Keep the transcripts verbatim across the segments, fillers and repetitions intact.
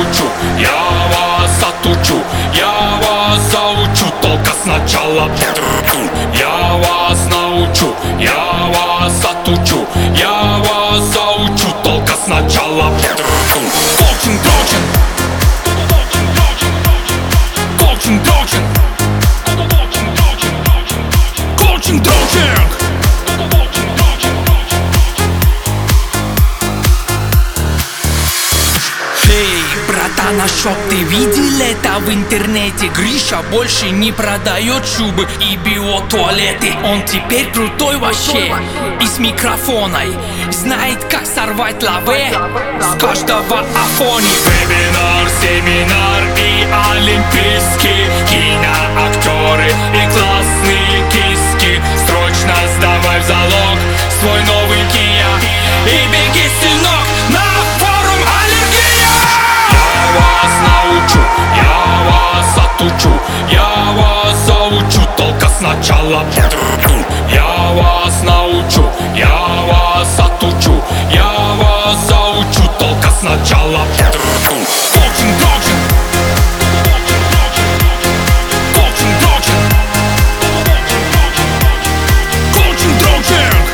научу, я вас отучу, я вас заучу, только сначала. Я вас научу, я вас отучу, я вас заучу, только сначала. Коучинг, коучинг, коучинг, коучинг, коучинг, коучинг. Эй, братан, а шо ты видел это в интернете? Гриша больше не продает шубы и биотуалеты. Он теперь крутой вообще и с микрофоной. Знает, как сорвать лаве с каждого афони. Вебинар, семинар и олимпийский, киноактеры и классные киски. Срочно сдавай в залог свой новый Kia и беги, сынок, на форум Аллергия. Я вас научу, я вас отучу, я вас заучу, только сначала. Я вас научу, я вас отучу, я вас заучу, только сначала. Коучинг, коучинг, коучинг, коучинг, коучинг, коучинг.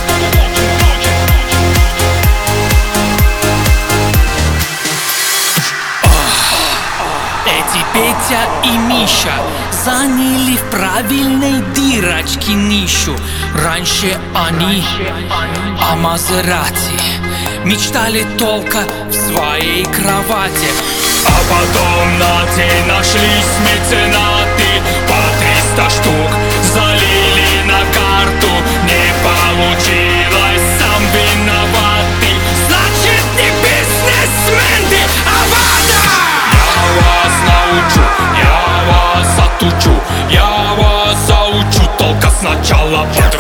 Эти Петя и Миша заняли в правильной дырочке нишу. Раньше они о Мазерати мечтали только в своей кровати. А потом на день нашлись меценаты, по триста штук залили на карту. Не получилось, сам виноватый, значит не бизнесмен ты, а вода. Я вас научу, я вас отучу, я вас заучу, только сначала.